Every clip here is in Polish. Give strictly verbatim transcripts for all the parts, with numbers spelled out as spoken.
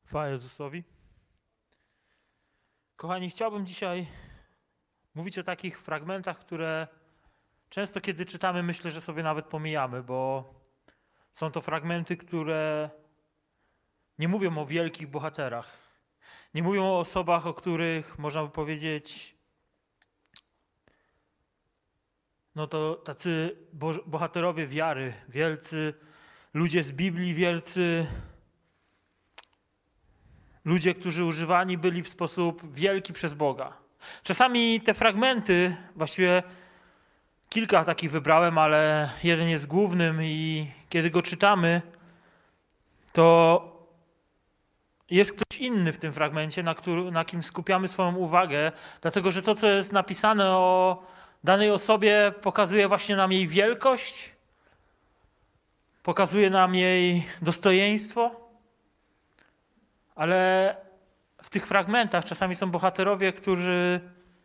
Chwała Jezusowi. Kochani, chciałbym dzisiaj mówić o takich fragmentach, które często kiedy czytamy, myślę, że sobie nawet pomijamy, bo są to fragmenty, które nie mówią o wielkich bohaterach. Nie mówią o osobach, o których można by powiedzieć, no to tacy bohaterowie wiary, wielcy ludzie z Biblii, wielcy ludzie, którzy używani byli w sposób wielki przez Boga. Czasami te fragmenty, właściwie kilka takich wybrałem, ale jeden jest głównym i kiedy go czytamy, to jest ktoś inny w tym fragmencie, na, który, na kim skupiamy swoją uwagę, dlatego że to, co jest napisane o danej osobie, pokazuje właśnie nam jej wielkość, pokazuje nam jej dostojeństwo, ale w tych fragmentach czasami są bohaterowie, którzy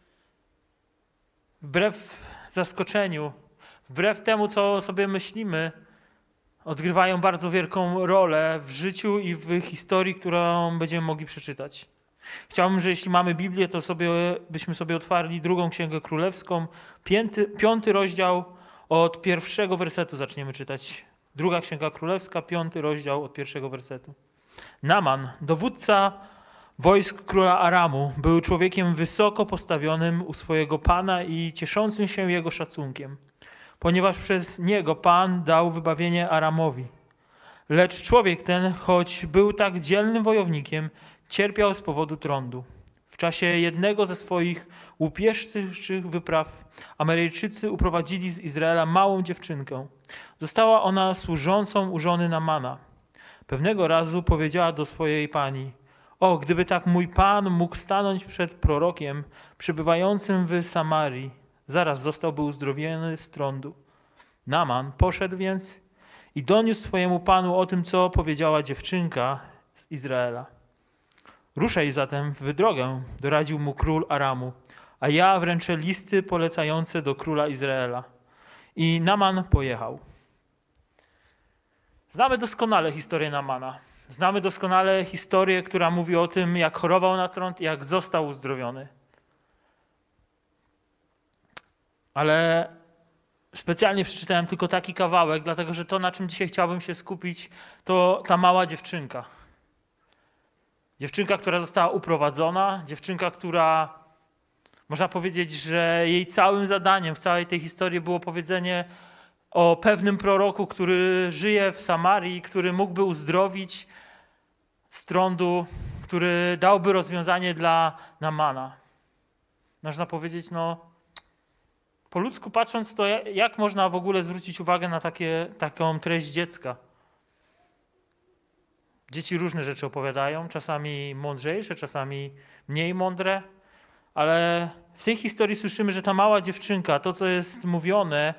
wbrew zaskoczeniu, wbrew temu, co sobie myślimy, odgrywają bardzo wielką rolę w życiu i w historii, którą będziemy mogli przeczytać. Chciałbym, że jeśli mamy Biblię, to sobie, byśmy sobie otwarli drugą Księgę Królewską, piąty, piąty rozdział, od pierwszego wersetu zaczniemy czytać. Druga Księga Królewska, piąty rozdział od pierwszego wersetu. Naman, dowódca wojsk króla Aramu, był człowiekiem wysoko postawionym u swojego pana i cieszącym się jego szacunkiem, ponieważ przez niego Pan dał wybawienie Aramowi. Lecz człowiek ten, choć był tak dzielnym wojownikiem, cierpiał z powodu trądu. W czasie jednego ze swoich łupieżczych wypraw Ameryjczycy uprowadzili z Izraela małą dziewczynkę. Została ona służącą u żony Namana. Pewnego razu powiedziała do swojej pani: o, gdyby tak mój pan mógł stanąć przed prorokiem przebywającym w Samarii, zaraz zostałby uzdrowiony z trądu. Naman poszedł więc i doniósł swojemu panu o tym, co powiedziała dziewczynka z Izraela. Ruszaj zatem w drogę, doradził mu król Aramu, a ja wręczę listy polecające do króla Izraela. I Naman pojechał. Znamy doskonale historię Namana. Znamy doskonale historię, która mówi o tym, jak chorował na trąd i jak został uzdrowiony. Ale specjalnie przeczytałem tylko taki kawałek, dlatego że to, na czym dzisiaj chciałbym się skupić, to ta mała dziewczynka. Dziewczynka, która została uprowadzona, dziewczynka, która można powiedzieć, że jej całym zadaniem w całej tej historii było powiedzenie o pewnym proroku, który żyje w Samarii, który mógłby uzdrowić z trądu, który dałby rozwiązanie dla Namana. Można powiedzieć, no po ludzku patrząc, to jak można w ogóle zwrócić uwagę na takie, taką treść dziecka? Dzieci różne rzeczy opowiadają, czasami mądrzejsze, czasami mniej mądre, ale w tej historii słyszymy, że ta mała dziewczynka, to co jest mówione,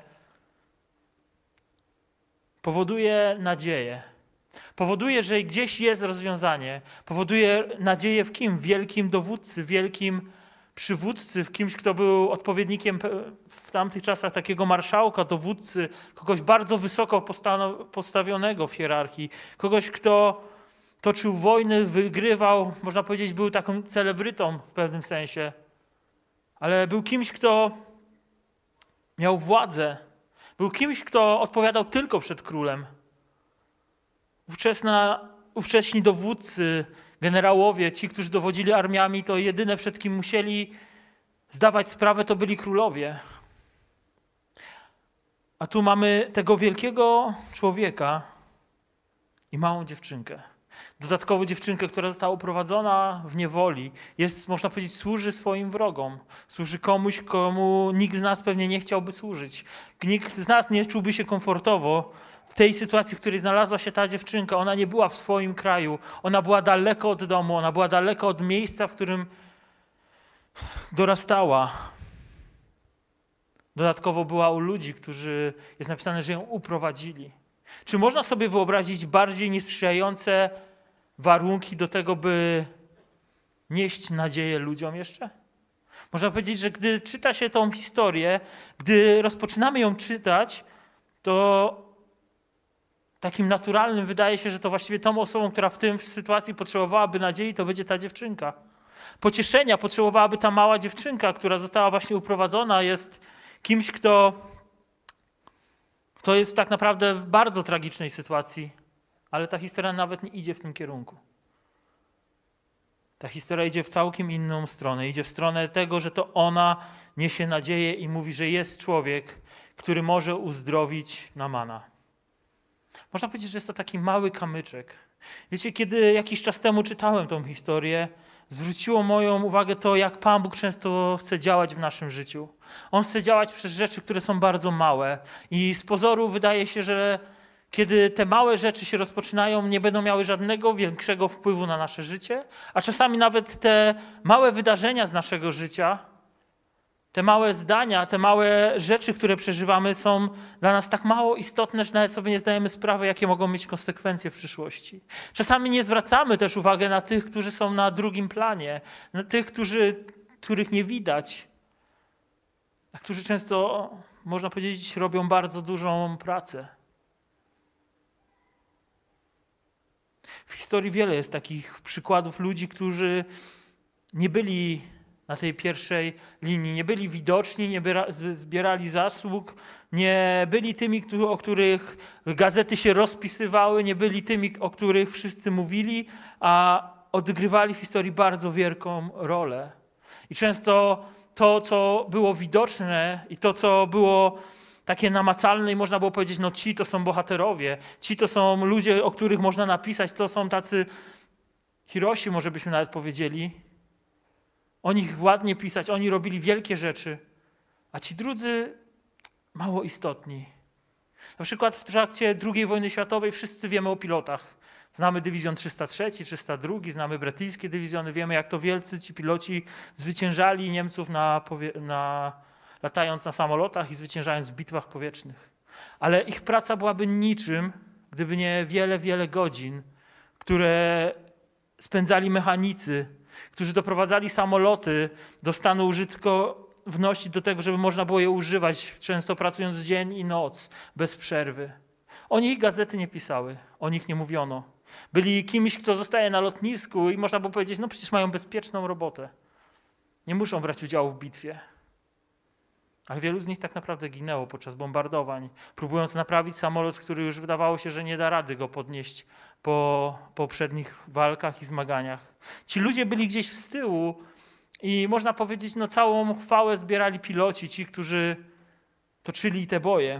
powoduje nadzieję. Powoduje, że gdzieś jest rozwiązanie. Powoduje nadzieję w kim? W wielkim dowódcy, wielkim przywódcy, w kimś, kto był odpowiednikiem w tamtych czasach takiego marszałka, dowódcy, kogoś bardzo wysoko postawionego w hierarchii, kogoś, kto toczył wojny, wygrywał, można powiedzieć, był taką celebrytą w pewnym sensie, ale był kimś, kto miał władzę, był kimś, kto odpowiadał tylko przed królem. Ówczesna, ówcześni dowódcy, generałowie, ci, którzy dowodzili armiami, to jedyne, przed kim musieli zdawać sprawę, to byli królowie. A tu mamy tego wielkiego człowieka i małą dziewczynkę. Dodatkowo dziewczynkę, która została uprowadzona w niewoli. Jest, można powiedzieć, służy swoim wrogom. Służy komuś, komu nikt z nas pewnie nie chciałby służyć. Nikt z nas nie czułby się komfortowo w tej sytuacji, w której znalazła się ta dziewczynka. Ona nie była w swoim kraju. Ona była daleko od domu. Ona była daleko od miejsca, w którym dorastała. Dodatkowo była u ludzi, którzy, jest napisane, że ją uprowadzili. Czy można sobie wyobrazić bardziej niesprzyjające warunki do tego, by nieść nadzieję ludziom jeszcze? Można powiedzieć, że gdy czyta się tą historię, gdy rozpoczynamy ją czytać, to takim naturalnym wydaje się, że to właściwie tą osobą, która w tym sytuacji potrzebowałaby nadziei, to będzie ta dziewczynka. Pocieszenia potrzebowałaby ta mała dziewczynka, która została właśnie uprowadzona, jest kimś, kto, kto jest tak naprawdę w bardzo tragicznej sytuacji, ale ta historia nawet nie idzie w tym kierunku. Ta historia idzie w całkiem inną stronę. Idzie w stronę tego, że to ona niesie nadzieję i mówi, że jest człowiek, który może uzdrowić Naamana. Można powiedzieć, że jest to taki mały kamyczek. Wiecie, kiedy jakiś czas temu czytałem tą historię, zwróciło moją uwagę to, jak Pan Bóg często chce działać w naszym życiu. On chce działać przez rzeczy, które są bardzo małe. I z pozoru wydaje się, że kiedy te małe rzeczy się rozpoczynają, nie będą miały żadnego większego wpływu na nasze życie, a czasami nawet te małe wydarzenia z naszego życia, te małe zdania, te małe rzeczy, które przeżywamy, są dla nas tak mało istotne, że nawet sobie nie zdajemy sprawy, jakie mogą mieć konsekwencje w przyszłości. Czasami nie zwracamy też uwagi na tych, którzy są na drugim planie, na tych, którzy, których nie widać, a którzy często, można powiedzieć, robią bardzo dużą pracę. W historii wiele jest takich przykładów ludzi, którzy nie byli na tej pierwszej linii, nie byli widoczni, nie zbierali zasług, nie byli tymi, o których gazety się rozpisywały, nie byli tymi, o których wszyscy mówili, a odgrywali w historii bardzo wielką rolę. I często to, co było widoczne i to, co było takie namacalne i można było powiedzieć, no ci to są bohaterowie, ci to są ludzie, o których można napisać, to są tacy Hirosi, może byśmy nawet powiedzieli. O nich ładnie pisać, oni robili wielkie rzeczy, a ci drudzy mało istotni. Na przykład w trakcie drugiej wojny światowej wszyscy wiemy o pilotach. Znamy dywizjon trzysta trzy, trzysta dwa, znamy brytyjskie dywizjony, wiemy jak to wielcy ci piloci zwyciężali Niemców na, na, latając na samolotach i zwyciężając w bitwach powietrznych. Ale ich praca byłaby niczym, gdyby nie wiele, wiele godzin, które spędzali mechanicy, którzy doprowadzali samoloty do stanu użytkowności, do tego, żeby można było je używać, często pracując dzień i noc, bez przerwy. O nich gazety nie pisały, o nich nie mówiono. Byli kimś, kto zostaje na lotnisku i można było powiedzieć, no przecież mają bezpieczną robotę. Nie muszą brać udziału w bitwie. Ale wielu z nich tak naprawdę ginęło podczas bombardowań, próbując naprawić samolot, który już wydawało się, że nie da rady go podnieść po poprzednich walkach i zmaganiach. Ci ludzie byli gdzieś z tyłu i można powiedzieć, no całą chwałę zbierali piloci, ci, którzy toczyli te boje.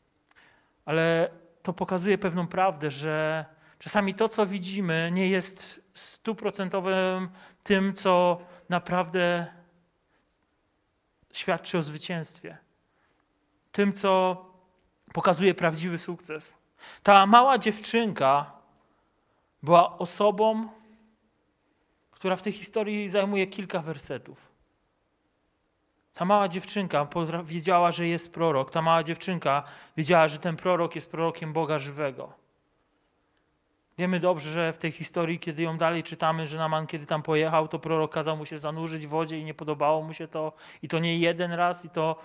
Ale to pokazuje pewną prawdę, że czasami to, co widzimy, nie jest stuprocentowym tym, co naprawdę świadczy o zwycięstwie. Tym, co pokazuje prawdziwy sukces. Ta mała dziewczynka była osobą, która w tej historii zajmuje kilka wersetów. Ta mała dziewczynka wiedziała, że jest prorok. Ta mała dziewczynka wiedziała, że ten prorok jest prorokiem Boga żywego. Wiemy dobrze, że w tej historii, kiedy ją dalej czytamy, że Naaman, kiedy tam pojechał, to prorok kazał mu się zanurzyć w wodzie i nie podobało mu się to. I to nie jeden raz, i to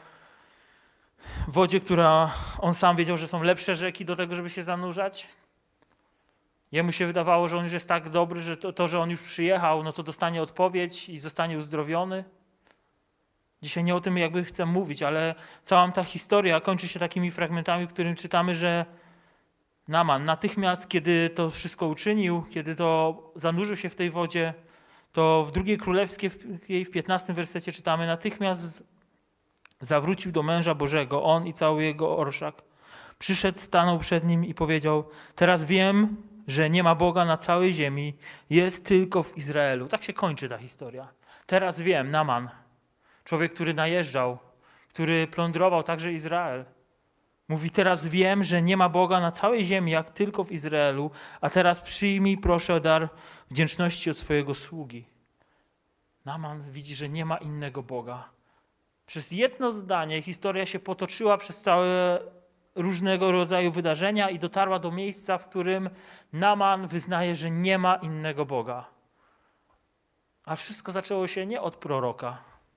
w wodzie, która on sam wiedział, że są lepsze rzeki do tego, żeby się zanurzać. Jemu się wydawało, że on już jest tak dobry, że to, to że on już przyjechał, no to dostanie odpowiedź i zostanie uzdrowiony. Dzisiaj nie o tym jakby chcę mówić, ale cała ta historia kończy się takimi fragmentami, w którym czytamy, że Naaman natychmiast, kiedy to wszystko uczynił, kiedy to zanurzył się w tej wodzie, to w drugiej królewskiej, w piętnastym wersecie czytamy, natychmiast zawrócił do męża Bożego, on i cały jego orszak. Przyszedł, stanął przed nim i powiedział, teraz wiem, że nie ma Boga na całej ziemi, jest tylko w Izraelu. Tak się kończy ta historia. Teraz wiem, Naaman, człowiek, który najeżdżał, który plądrował także Izrael. Mówi, teraz wiem, że nie ma Boga na całej ziemi, jak tylko w Izraelu, a teraz przyjmij proszę dar wdzięczności od swojego sługi. Naaman widzi, że nie ma innego Boga. Przez jedno zdanie historia się potoczyła przez całe różnego rodzaju wydarzenia i dotarła do miejsca, w którym Naaman wyznaje, że nie ma innego Boga. A wszystko zaczęło się nie od proroka,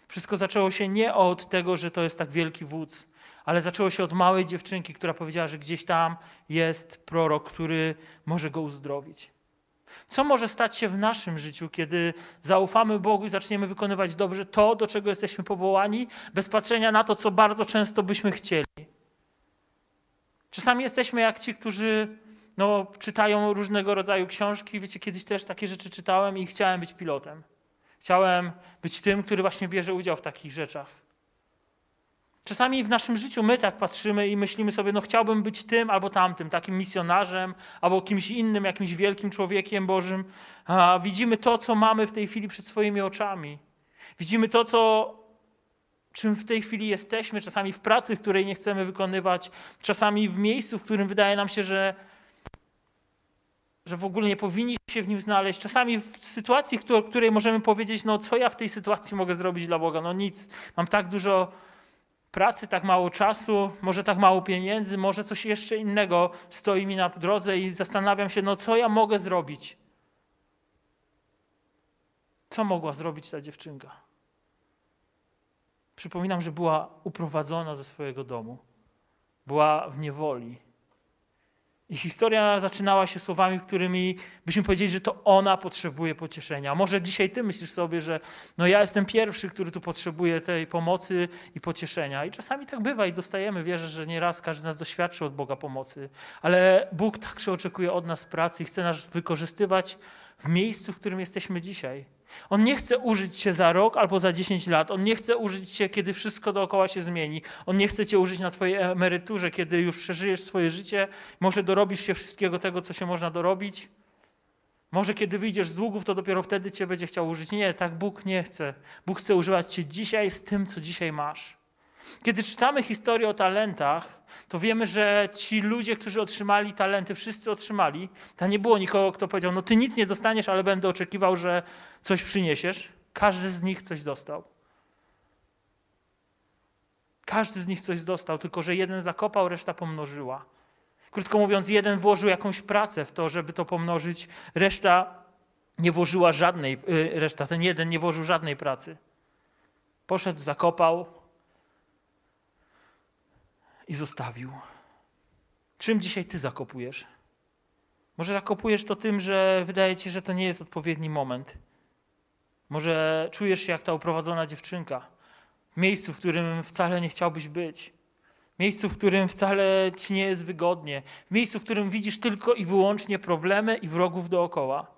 Wszystko zaczęło się nie od tego, że to jest tak wielki wódz, ale zaczęło się od małej dziewczynki, która powiedziała, że gdzieś tam jest prorok, który może go uzdrowić. Co może stać się w naszym życiu, kiedy zaufamy Bogu i zaczniemy wykonywać dobrze to, do czego jesteśmy powołani, bez patrzenia na to, co bardzo często byśmy chcieli? Czasami jesteśmy jak ci, którzy no, czytają różnego rodzaju książki. Wiecie, kiedyś też takie rzeczy czytałem i chciałem być pilotem. Chciałem być tym, który właśnie bierze udział w takich rzeczach. Czasami w naszym życiu my tak patrzymy i myślimy sobie, no chciałbym być tym albo tamtym, takim misjonarzem, albo kimś innym, jakimś wielkim człowiekiem Bożym. A widzimy to, co mamy w tej chwili przed swoimi oczami. Widzimy to, co, czym w tej chwili jesteśmy, czasami w pracy, której nie chcemy wykonywać, czasami w miejscu, w którym wydaje nam się, że, że w ogóle nie powinni się w nim znaleźć. Czasami w sytuacji, w której możemy powiedzieć, no co ja w tej sytuacji mogę zrobić dla Boga? No nic, mam tak dużo pracy, tak mało czasu, może tak mało pieniędzy, może coś jeszcze innego stoi mi na drodze i zastanawiam się, no co ja mogę zrobić? Co mogła zrobić ta dziewczynka? Przypominam, że była uprowadzona ze swojego domu. Była w niewoli. I historia zaczynała się słowami, którymi byśmy powiedzieli, że to ona potrzebuje pocieszenia. Może dzisiaj ty myślisz sobie, że no ja jestem pierwszy, który tu potrzebuje tej pomocy i pocieszenia. I czasami tak bywa i dostajemy. Wierzę, że nieraz każdy z nas doświadczy od Boga pomocy. Ale Bóg także oczekuje od nas pracy i chce nas wykorzystywać w miejscu, w którym jesteśmy dzisiaj. On nie chce użyć cię za rok albo za dziesięć lat. On nie chce użyć cię, kiedy wszystko dookoła się zmieni. On nie chce cię użyć na twojej emeryturze, kiedy już przeżyjesz swoje życie. Może dorobisz się wszystkiego tego, co się można dorobić. Może kiedy wyjdziesz z długów, to dopiero wtedy cię będzie chciał użyć. Nie, tak Bóg nie chce. Bóg chce używać cię dzisiaj z tym, co dzisiaj masz. Kiedy czytamy historię o talentach, to wiemy, że ci ludzie, którzy otrzymali talenty, wszyscy otrzymali. Tam nie było nikogo, kto powiedział, no ty nic nie dostaniesz, ale będę oczekiwał, że coś przyniesiesz. Każdy z nich coś dostał. Każdy z nich coś dostał, tylko że jeden zakopał, reszta pomnożyła. Krótko mówiąc, jeden włożył jakąś pracę w to, żeby to pomnożyć, reszta nie włożyła żadnej, reszta, ten jeden nie włożył żadnej pracy. Poszedł, zakopał i zostawił. Czym dzisiaj ty zakopujesz? Może zakopujesz to tym, że wydaje ci, że to nie jest odpowiedni moment. Może czujesz się jak ta uprowadzona dziewczynka. W miejscu, w którym wcale nie chciałbyś być. W miejscu, w którym wcale ci nie jest wygodnie. W miejscu, w którym widzisz tylko i wyłącznie problemy i wrogów dookoła.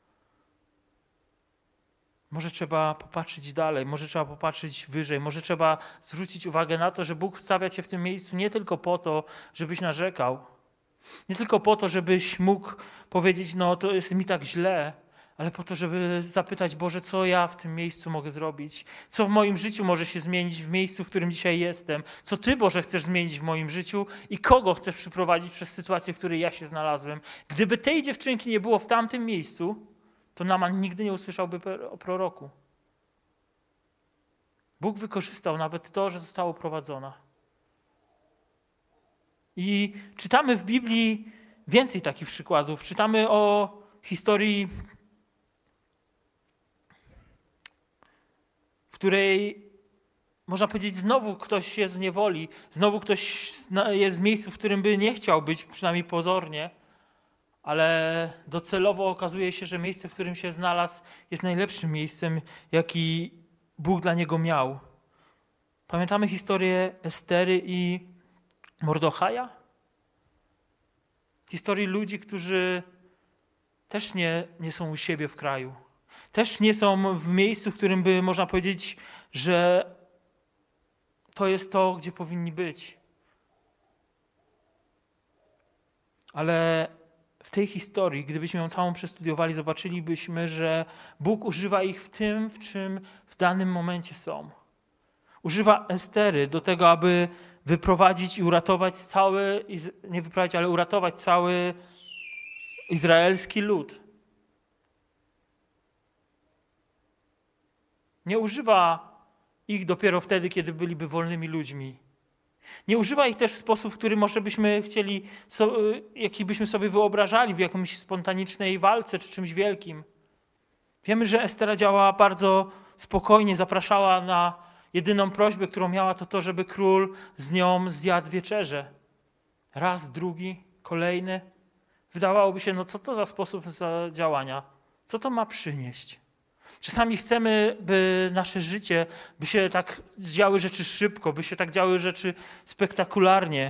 Może trzeba popatrzeć dalej, może trzeba popatrzeć wyżej, może trzeba zwrócić uwagę na to, że Bóg stawia cię w tym miejscu nie tylko po to, żebyś narzekał. Nie tylko po to, żebyś mógł powiedzieć, no to jest mi tak źle, ale po to, żeby zapytać, Boże, co ja w tym miejscu mogę zrobić? Co w moim życiu może się zmienić w miejscu, w którym dzisiaj jestem? Co Ty, Boże, chcesz zmienić w moim życiu i kogo chcesz przyprowadzić przez sytuację, w której ja się znalazłem? Gdyby tej dziewczynki nie było w tamtym miejscu, to Naaman nigdy nie usłyszałby o proroku. Bóg wykorzystał nawet to, że została uprowadzona. I czytamy w Biblii więcej takich przykładów. Czytamy o historii, w której można powiedzieć, znowu ktoś jest w niewoli, znowu ktoś jest w miejscu, w którym by nie chciał być, przynajmniej pozornie, ale docelowo okazuje się, że miejsce, w którym się znalazł, jest najlepszym miejscem, jaki Bóg dla niego miał. Pamiętamy historię Estery i Mordechaja? Historii ludzi, którzy też nie, nie są u siebie w kraju. Też nie są w miejscu, w którym by można powiedzieć, że to jest to, gdzie powinni być. Ale w tej historii, gdybyśmy ją całą przestudiowali, zobaczylibyśmy, że Bóg używa ich w tym, w czym w danym momencie są. Używa Estery do tego, aby wyprowadzić i uratować cały, nie wyprowadzić, ale uratować cały izraelski lud. Nie używa ich dopiero wtedy, kiedy byliby wolnymi ludźmi. Nie używa ich też w sposób, w który może byśmy chcieli, jaki byśmy sobie wyobrażali w jakimś spontanicznej walce czy czymś wielkim. Wiemy, że Estera działała bardzo spokojnie, zapraszała na Jedyną prośbę, którą miała, to to, żeby król z nią zjadł wieczerzę. Raz, drugi, kolejny. Wydawałoby się, no co to za sposób działania? Co to ma przynieść? Czasami chcemy, by nasze życie, by się tak działy rzeczy szybko, by się tak działy rzeczy spektakularnie.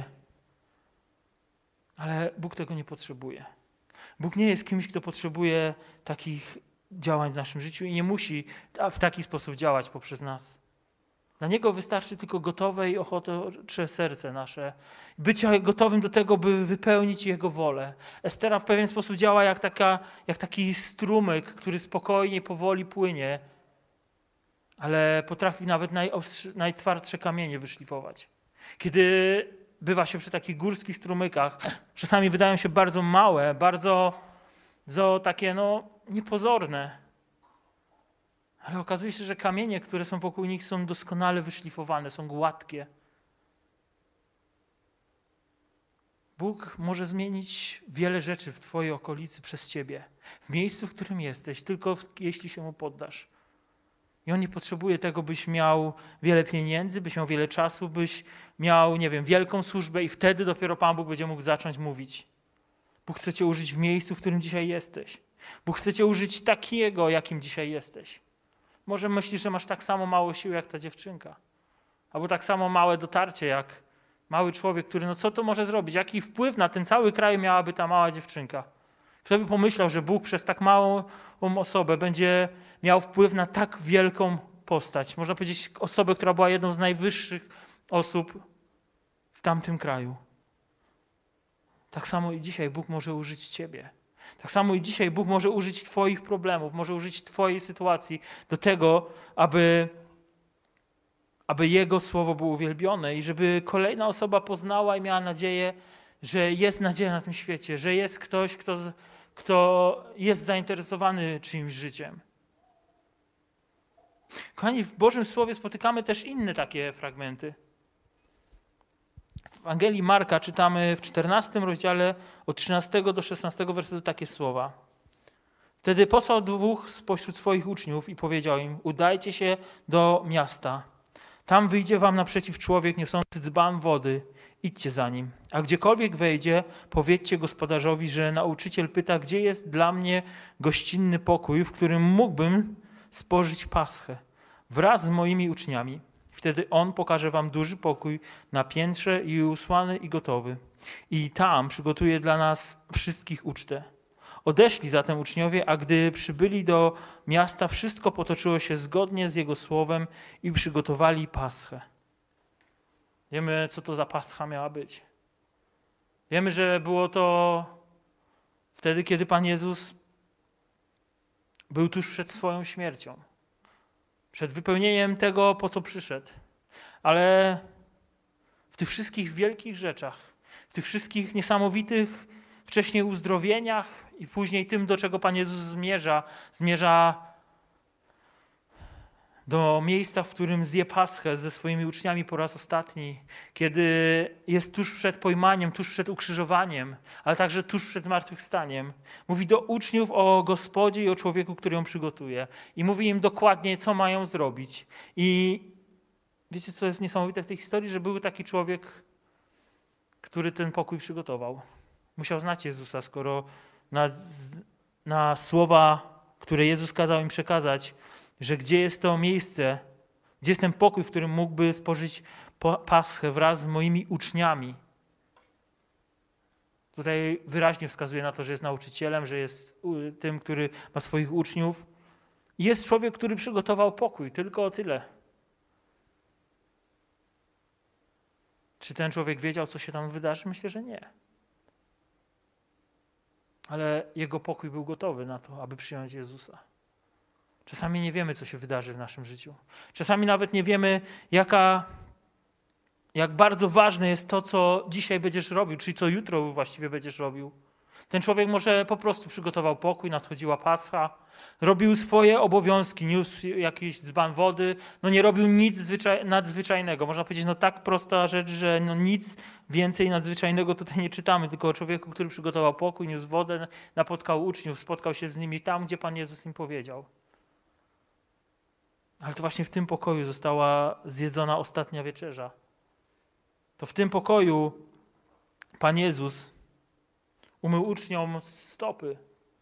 Ale Bóg tego nie potrzebuje. Bóg nie jest kimś, kto potrzebuje takich działań w naszym życiu i nie musi w taki sposób działać poprzez nas. Dla Niego wystarczy tylko gotowe i ochotcze serce nasze. Bycie gotowym do tego, by wypełnić Jego wolę. Estera w pewien sposób działa jak, taka, jak taki strumyk, który spokojnie, powoli płynie, ale potrafi nawet najtwardsze kamienie wyszlifować. Kiedy bywa się przy takich górskich strumykach, czasami wydają się bardzo małe, bardzo, bardzo takie no, niepozorne. Ale okazuje się, że kamienie, które są wokół nich, są doskonale wyszlifowane, są gładkie. Bóg może zmienić wiele rzeczy w twojej okolicy przez ciebie, w miejscu, w którym jesteś, tylko jeśli się Mu poddasz. I On nie potrzebuje tego, byś miał wiele pieniędzy, byś miał wiele czasu, byś miał, nie wiem, wielką służbę i wtedy dopiero Pan Bóg będzie mógł zacząć mówić. Bóg chce cię użyć w miejscu, w którym dzisiaj jesteś. Bóg chce cię użyć takiego, jakim dzisiaj jesteś. Może myślisz, że masz tak samo mało sił jak ta dziewczynka. Albo tak samo małe dotarcie jak mały człowiek, który no co to może zrobić? Jaki wpływ na ten cały kraj miałaby ta mała dziewczynka? Kto by pomyślał, że Bóg przez tak małą osobę będzie miał wpływ na tak wielką postać? Można powiedzieć osobę, która była jedną z najwyższych osób w tamtym kraju. Tak samo i dzisiaj Bóg może użyć ciebie. Tak samo i dzisiaj Bóg może użyć twoich problemów, może użyć twojej sytuacji do tego, aby, aby Jego słowo było uwielbione i żeby kolejna osoba poznała i miała nadzieję, że jest nadzieja na tym świecie, że jest ktoś, kto, kto jest zainteresowany czyimś życiem. Kochani, w Bożym Słowie spotykamy też inne takie fragmenty. W Ewangelii Marka czytamy w czternastym rozdziale od trzynastego do szesnastego wersetu takie słowa. Wtedy posłał dwóch spośród swoich uczniów i powiedział im: udajcie się do miasta. Tam wyjdzie wam naprzeciw człowiek niosący dzban wody. Idźcie za nim. A gdziekolwiek wejdzie, powiedzcie gospodarzowi, że nauczyciel pyta, gdzie jest dla mnie gościnny pokój, w którym mógłbym spożyć paschę wraz z moimi uczniami. Wtedy on pokaże wam duży pokój na piętrze i usłany i gotowy. I tam przygotuje dla nas wszystkich ucztę. Odeszli zatem uczniowie, a gdy przybyli do miasta, wszystko potoczyło się zgodnie z Jego słowem i przygotowali paschę. Wiemy, co to za pascha miała być. Wiemy, że było to wtedy, kiedy Pan Jezus był tuż przed swoją śmiercią. Przed wypełnieniem tego, po co przyszedł. Ale w tych wszystkich wielkich rzeczach, w tych wszystkich niesamowitych wcześniej uzdrowieniach i później tym, do czego Pan Jezus zmierza, zmierza do miejsca, w którym zje paschę ze swoimi uczniami po raz ostatni, kiedy jest tuż przed pojmaniem, tuż przed ukrzyżowaniem, ale także tuż przed zmartwychwstaniem. Mówi do uczniów o Gospodzie i o człowieku, który ją przygotuje. I mówi im dokładnie, co mają zrobić. I wiecie, co jest niesamowite w tej historii? Że był taki człowiek, który ten pokój przygotował. Musiał znać Jezusa, skoro na, na słowa, które Jezus kazał im przekazać, że gdzie jest to miejsce, gdzie jest ten pokój, w którym mógłby spożyć paschę wraz z moimi uczniami. Tutaj wyraźnie wskazuje na to, że jest nauczycielem, że jest tym, który ma swoich uczniów. I jest człowiek, który przygotował pokój, tylko o tyle. Czy ten człowiek wiedział, co się tam wydarzy? Myślę, że nie. Ale jego pokój był gotowy na to, aby przyjąć Jezusa. Czasami nie wiemy, co się wydarzy w naszym życiu. Czasami nawet nie wiemy, jaka, jak bardzo ważne jest to, co dzisiaj będziesz robił, czyli co jutro właściwie będziesz robił. Ten człowiek może po prostu przygotował pokój, nadchodziła Pascha, robił swoje obowiązki, niósł jakiś dzban wody, no nie robił nic zwyczaj, nadzwyczajnego. Można powiedzieć, no tak prosta rzecz, że no nic więcej nadzwyczajnego tutaj nie czytamy, tylko o człowieku, który przygotował pokój, niósł wodę, napotkał uczniów, spotkał się z nimi tam, gdzie Pan Jezus im powiedział. Ale to właśnie w tym pokoju została zjedzona ostatnia wieczerza. To w tym pokoju Pan Jezus umył uczniom stopy.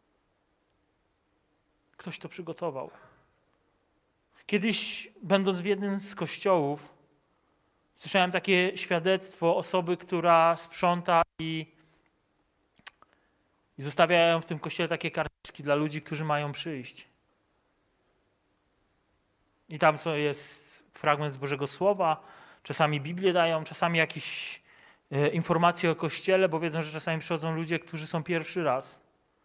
Ktoś to przygotował. Kiedyś, będąc w jednym z kościołów, słyszałem takie świadectwo osoby, która sprząta i, i zostawiają w tym kościele takie karteczki dla ludzi, którzy mają przyjść. I tam co jest fragment z Bożego Słowa, czasami Biblię dają, czasami jakieś e, informacje o kościele, bo wiedzą, że czasami przychodzą ludzie, którzy są pierwszy raz.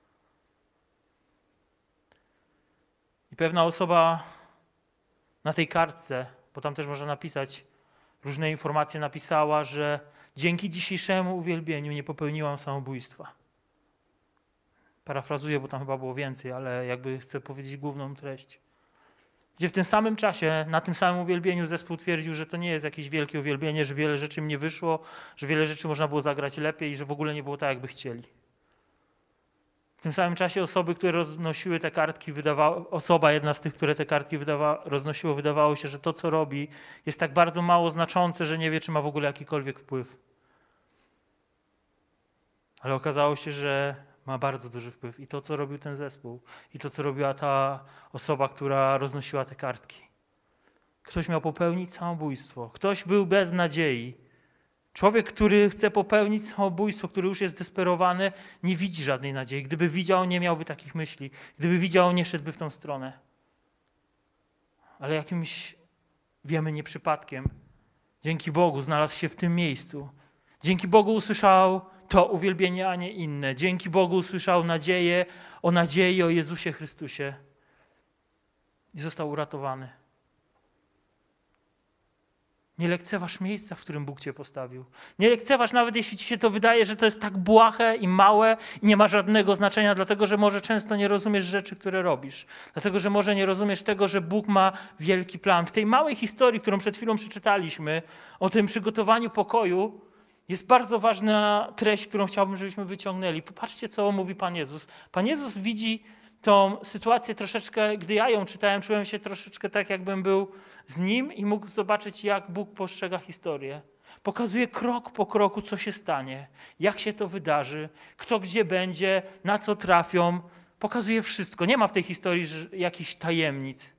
I pewna osoba na tej kartce, bo tam też można napisać różne informacje, napisała, że dzięki dzisiejszemu uwielbieniu nie popełniłam samobójstwa. Parafrazuję, bo tam chyba było więcej, ale jakby chcę powiedzieć główną treść. Gdzie w tym samym czasie, na tym samym uwielbieniu zespół twierdził, że to nie jest jakieś wielkie uwielbienie, że wiele rzeczy im nie wyszło, że wiele rzeczy można było zagrać lepiej i że w ogóle nie było tak, jakby chcieli. W tym samym czasie osoby, które roznosiły te kartki, wydawało, osoba jedna z tych, które te kartki wydawa, roznosiło, wydawało się, że to, co robi, jest tak bardzo mało znaczące, że nie wie, czy ma w ogóle jakikolwiek wpływ. Ale okazało się, że ma bardzo duży wpływ. I to, co robił ten zespół, i to, co robiła ta osoba, która roznosiła te kartki. Ktoś miał popełnić samobójstwo. Ktoś był bez nadziei. Człowiek, który chce popełnić samobójstwo, który już jest zdesperowany, nie widzi żadnej nadziei. Gdyby widział, nie miałby takich myśli. Gdyby widział, nie szedłby w tą stronę. Ale jakimś, wiemy, nie przypadkiem, dzięki Bogu znalazł się w tym miejscu. Dzięki Bogu usłyszał to uwielbienie, a nie inne. Dzięki Bogu usłyszał nadzieję o nadziei o Jezusie Chrystusie i został uratowany. Nie lekceważ miejsca, w którym Bóg cię postawił. Nie lekceważ, nawet jeśli ci się to wydaje, że to jest tak błahe i małe i nie ma żadnego znaczenia, dlatego że może często nie rozumiesz rzeczy, które robisz. Dlatego, że może nie rozumiesz tego, że Bóg ma wielki plan. W tej małej historii, którą przed chwilą przeczytaliśmy, o tym przygotowaniu pokoju, jest bardzo ważna treść, którą chciałbym, żebyśmy wyciągnęli. Popatrzcie, co mówi Pan Jezus. Pan Jezus widzi tą sytuację troszeczkę, gdy ja ją czytałem, czułem się troszeczkę tak, jakbym był z Nim i mógł zobaczyć, jak Bóg postrzega historię. Pokazuje krok po kroku, co się stanie, jak się to wydarzy, kto gdzie będzie, na co trafią. Pokazuje wszystko. Nie ma w tej historii jakichś tajemnic.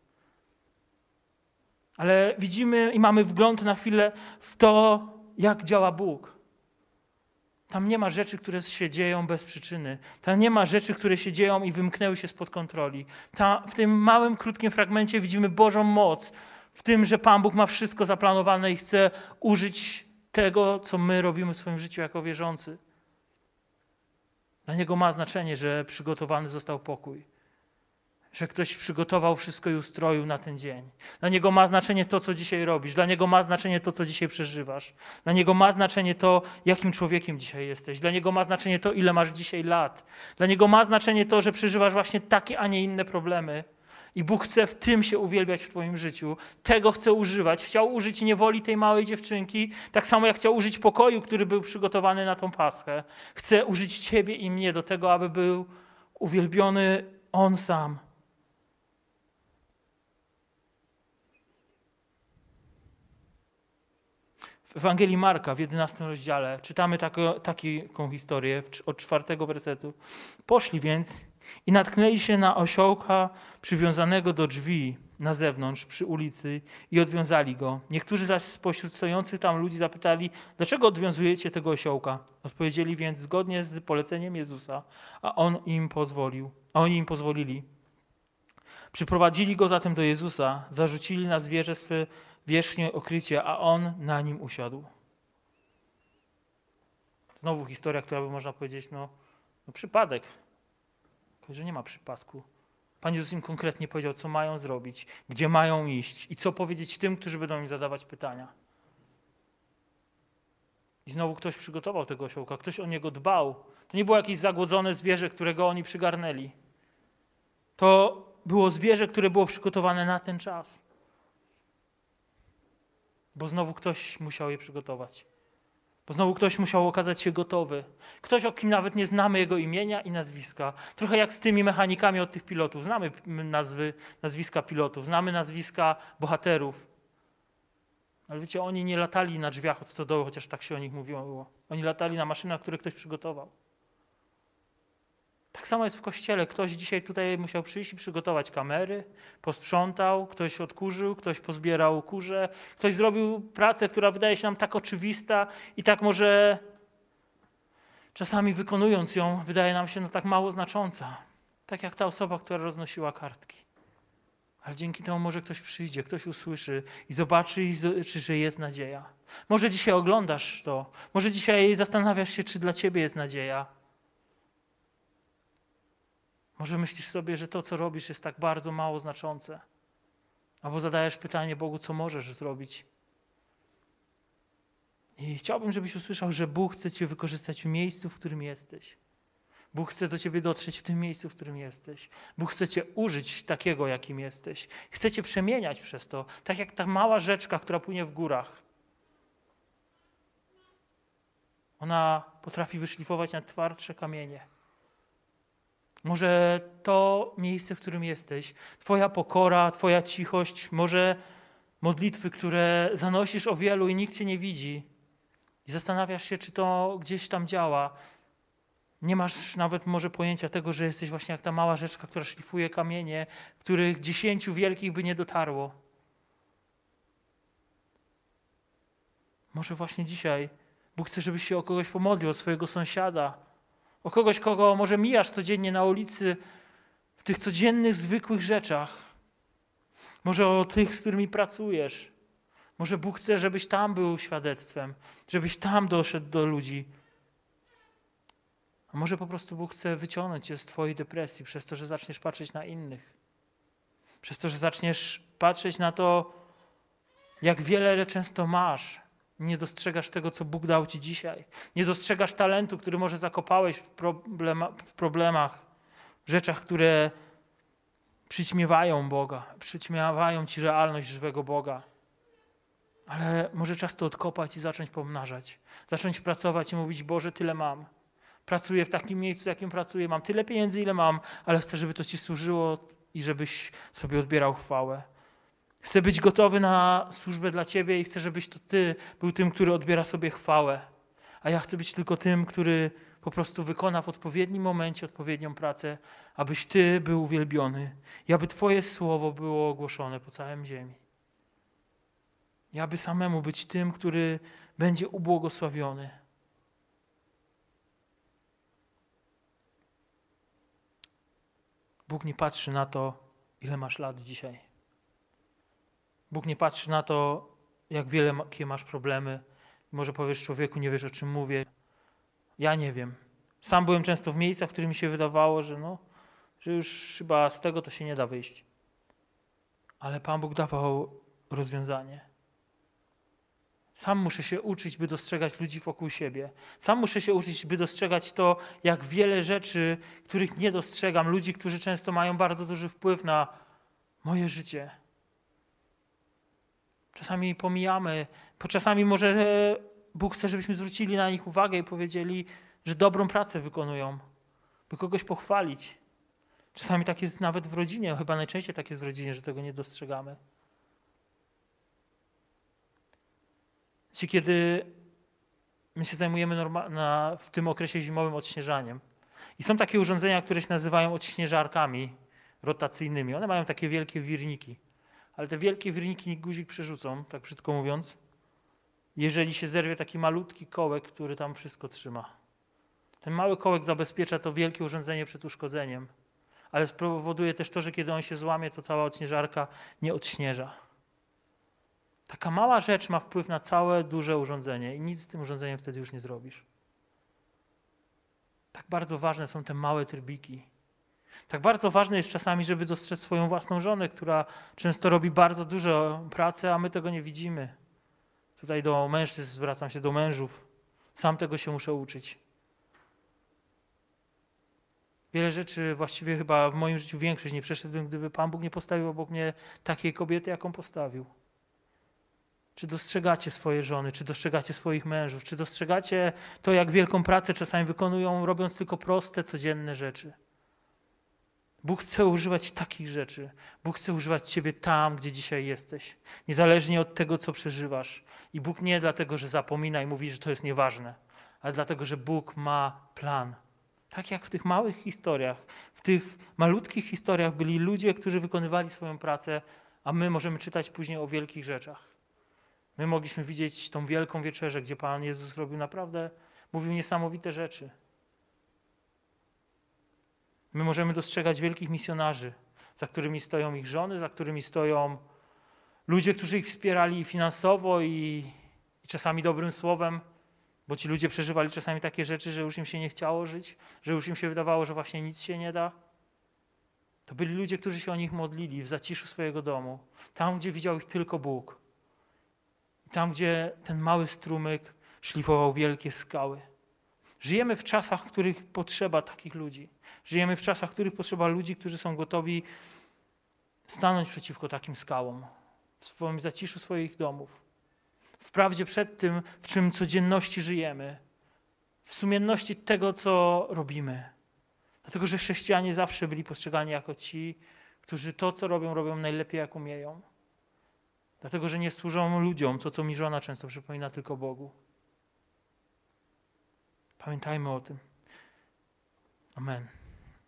Ale widzimy i mamy wgląd na chwilę w to, jak działa Bóg. Tam nie ma rzeczy, które się dzieją bez przyczyny. Tam nie ma rzeczy, które się dzieją i wymknęły się spod kontroli. Tam, w tym małym, krótkim fragmencie widzimy Bożą moc w tym, że Pan Bóg ma wszystko zaplanowane i chce użyć tego, co my robimy w swoim życiu jako wierzący. Dla Niego ma znaczenie, że przygotowany został pokój. Że ktoś przygotował wszystko i ustroił na ten dzień. Dla Niego ma znaczenie to, co dzisiaj robisz. Dla Niego ma znaczenie to, co dzisiaj przeżywasz. Dla Niego ma znaczenie to, jakim człowiekiem dzisiaj jesteś. Dla Niego ma znaczenie to, ile masz dzisiaj lat. Dla Niego ma znaczenie to, że przeżywasz właśnie takie, a nie inne problemy. I Bóg chce w tym się uwielbiać w twoim życiu. Tego chce używać. Chciał użyć niewoli tej małej dziewczynki, tak samo jak chciał użyć pokoju, który był przygotowany na tą Paschę. Chce użyć ciebie i mnie do tego, aby był uwielbiony On sam. W Ewangelii Marka w jedenastym rozdziale czytamy taką, taką historię od czwartego wersetu. Poszli więc i natknęli się na osiołka przywiązanego do drzwi na zewnątrz przy ulicy i odwiązali go. Niektórzy zaś spośród stojących tam ludzi zapytali, dlaczego odwiązujecie tego osiołka? Odpowiedzieli więc zgodnie z poleceniem Jezusa, a on im pozwolił, a oni im pozwolili. Przyprowadzili go zatem do Jezusa, zarzucili na zwierzę swe wierzchnie okrycie, a on na nim usiadł. Znowu historia, która by można powiedzieć, no, no przypadek. Tylko, że nie ma przypadku. Pan Jezus im konkretnie powiedział, co mają zrobić, gdzie mają iść i co powiedzieć tym, którzy będą im zadawać pytania. I znowu ktoś przygotował tego osiołka, ktoś o niego dbał. To nie było jakieś zagłodzone zwierzę, którego oni przygarnęli. To było zwierzę, które było przygotowane na ten czas. Bo znowu ktoś musiał je przygotować. Bo znowu ktoś musiał okazać się gotowy. Ktoś, o kim nawet nie znamy jego imienia i nazwiska. Trochę jak z tymi mechanikami od tych pilotów. Znamy nazwy, nazwiska pilotów, znamy nazwiska bohaterów. Ale wiecie, oni nie latali na drzwiach od stodoły, chociaż tak się o nich mówiło. Oni latali na maszynach, które ktoś przygotował. Tak samo jest w kościele. Ktoś dzisiaj tutaj musiał przyjść i przygotować kamery, posprzątał, ktoś odkurzył, ktoś pozbierał kurze, ktoś zrobił pracę, która wydaje się nam tak oczywista i tak może czasami wykonując ją, wydaje nam się no tak mało znacząca. Tak jak ta osoba, która roznosiła kartki. Ale dzięki temu może ktoś przyjdzie, ktoś usłyszy i zobaczy, czy że jest nadzieja. Może dzisiaj oglądasz to, może dzisiaj zastanawiasz się, czy dla ciebie jest nadzieja. Może myślisz sobie, że to, co robisz, jest tak bardzo mało znaczące. Albo zadajesz pytanie Bogu, co możesz zrobić. I chciałbym, żebyś usłyszał, że Bóg chce cię wykorzystać w miejscu, w którym jesteś. Bóg chce do ciebie dotrzeć w tym miejscu, w którym jesteś. Bóg chce cię użyć takiego, jakim jesteś. Chce cię przemieniać przez to. Tak jak ta mała rzeczka, która płynie w górach. Ona potrafi wyszlifować na twardsze kamienie. Może to miejsce, w którym jesteś, twoja pokora, twoja cichość, może modlitwy, które zanosisz o wielu i nikt cię nie widzi i zastanawiasz się, czy to gdzieś tam działa. Nie masz nawet może pojęcia tego, że jesteś właśnie jak ta mała rzeczka, która szlifuje kamienie, których dziesięciu wielkich by nie dotarło. Może właśnie dzisiaj Bóg chce, żebyś się o kogoś pomodlił, o swojego sąsiada, o kogoś, kogo może mijasz codziennie na ulicy w tych codziennych, zwykłych rzeczach. Może o tych, z którymi pracujesz. Może Bóg chce, żebyś tam był świadectwem, żebyś tam doszedł do ludzi. A może po prostu Bóg chce wyciągnąć cię z twojej depresji przez to, że zaczniesz patrzeć na innych. Przez to, że zaczniesz patrzeć na to, jak wiele często masz. Nie dostrzegasz tego, co Bóg dał ci dzisiaj. Nie dostrzegasz talentu, który może zakopałeś w, problema, w problemach, w rzeczach, które przyćmiewają Boga, przyćmiewają ci realność żywego Boga. Ale może czas to odkopać i zacząć pomnażać. Zacząć pracować i mówić, Boże, tyle mam. Pracuję w takim miejscu, jakim pracuję. Mam tyle pieniędzy, ile mam, ale chcę, żeby to ci służyło i żebyś sobie odbierał chwałę. Chcę być gotowy na służbę dla ciebie i chcę, żebyś to ty był tym, który odbiera sobie chwałę. A ja chcę być tylko tym, który po prostu wykona w odpowiednim momencie odpowiednią pracę, abyś ty był uwielbiony i aby twoje słowo było ogłoszone po całym ziemi. I aby samemu być tym, który będzie ubłogosławiony. Bóg nie patrzy na to, ile masz lat dzisiaj. Bóg nie patrzy na to, jak wiele jakie masz problemy. Może powiesz, człowieku, nie wiesz, o czym mówię. Ja nie wiem. Sam byłem często w miejscach, w których mi się wydawało, że, no, że już chyba z tego to się nie da wyjść. Ale Pan Bóg dawał rozwiązanie. Sam muszę się uczyć, by dostrzegać ludzi wokół siebie. Sam muszę się uczyć, by dostrzegać to, jak wiele rzeczy, których nie dostrzegam. Ludzi, którzy często mają bardzo duży wpływ na moje życie. Czasami pomijamy, bo czasami może Bóg chce, żebyśmy zwrócili na nich uwagę i powiedzieli, że dobrą pracę wykonują, by kogoś pochwalić. Czasami tak jest nawet w rodzinie, chyba najczęściej tak jest w rodzinie, że tego nie dostrzegamy. Kiedy my się zajmujemy norma- na, w tym okresie zimowym odśnieżaniem i są takie urządzenia, które się nazywają odśnieżarkami rotacyjnymi. One mają takie wielkie wirniki, ale te wielkie wirniki guzik przerzucą, tak brzydko mówiąc, jeżeli się zerwie taki malutki kołek, który tam wszystko trzyma. Ten mały kołek zabezpiecza to wielkie urządzenie przed uszkodzeniem, ale spowoduje też to, że kiedy on się złamie, to cała odśnieżarka nie odśnieża. Taka mała rzecz ma wpływ na całe duże urządzenie i nic z tym urządzeniem wtedy już nie zrobisz. Tak bardzo ważne są te małe trybiki. Tak bardzo ważne jest czasami, żeby dostrzec swoją własną żonę, która często robi bardzo dużo pracy, a my tego nie widzimy. Tutaj do mężczyzn zwracam się, do mężów. Sam tego się muszę uczyć. Wiele rzeczy, właściwie chyba w moim życiu większość nie przeszedłbym, gdyby Pan Bóg nie postawił obok mnie takiej kobiety, jaką postawił. Czy dostrzegacie swoje żony, czy dostrzegacie swoich mężów, czy dostrzegacie to, jak wielką pracę czasami wykonują, robiąc tylko proste, codzienne rzeczy? Bóg chce używać takich rzeczy. Bóg chce używać ciebie tam, gdzie dzisiaj jesteś. Niezależnie od tego, co przeżywasz. I Bóg nie dlatego, że zapomina i mówi, że to jest nieważne, ale dlatego, że Bóg ma plan. Tak jak w tych małych historiach, w tych malutkich historiach byli ludzie, którzy wykonywali swoją pracę, a my możemy czytać później o wielkich rzeczach. My mogliśmy widzieć tą wielką wieczerzę, gdzie Pan Jezus robił naprawdę, mówił niesamowite rzeczy. My możemy dostrzegać wielkich misjonarzy, za którymi stoją ich żony, za którymi stoją ludzie, którzy ich wspierali finansowo i, i czasami dobrym słowem, bo ci ludzie przeżywali czasami takie rzeczy, że już im się nie chciało żyć, że już im się wydawało, że właśnie nic się nie da. To byli ludzie, którzy się o nich modlili w zaciszu swojego domu, tam, gdzie widział ich tylko Bóg. I tam, gdzie ten mały strumyk szlifował wielkie skały. Żyjemy w czasach, w których potrzeba takich ludzi. Żyjemy w czasach, w których potrzeba ludzi, którzy są gotowi stanąć przeciwko takim skałom, w swoim zaciszu swoich domów. Wprawdzie przed tym, w czym codzienności żyjemy, w sumienności tego, co robimy. Dlatego, że chrześcijanie zawsze byli postrzegani jako ci, którzy to, co robią, robią najlepiej, jak umieją. Dlatego, że nie służą ludziom, to, co mi żona często przypomina, tylko Bogu. Pamiętajmy o tym. Amen.